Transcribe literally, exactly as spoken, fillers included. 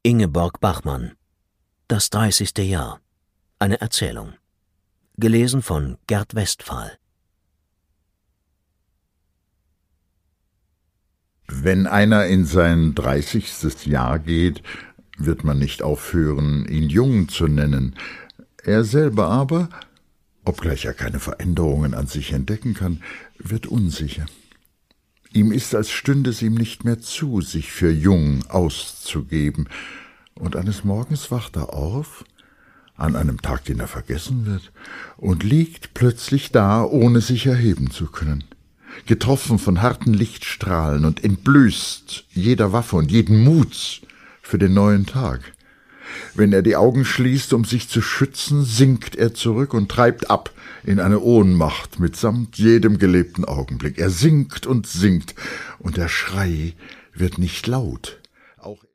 Ingeborg Bachmann. Das dreißigste Jahr. Eine Erzählung. Gelesen von Gerd Westphal. Wenn einer in sein dreißigstes Jahr geht, wird man nicht aufhören, ihn jung zu nennen. Er selber aber, obgleich er keine Veränderungen an sich entdecken kann, wird unsicher. Ihm ist, als stünde es ihm nicht mehr zu, sich für jung auszugeben. Und eines Morgens wacht er auf, an einem Tag, den er vergessen wird, und liegt plötzlich da, ohne sich erheben zu können. Getroffen von harten Lichtstrahlen und entblößt jeder Waffe und jeden Muts für den neuen Tag. Wenn er die Augen schließt, um sich zu schützen, sinkt er zurück und treibt ab in eine Ohnmacht mitsamt jedem gelebten Augenblick. Er sinkt und sinkt, und der Schrei wird nicht laut. Auch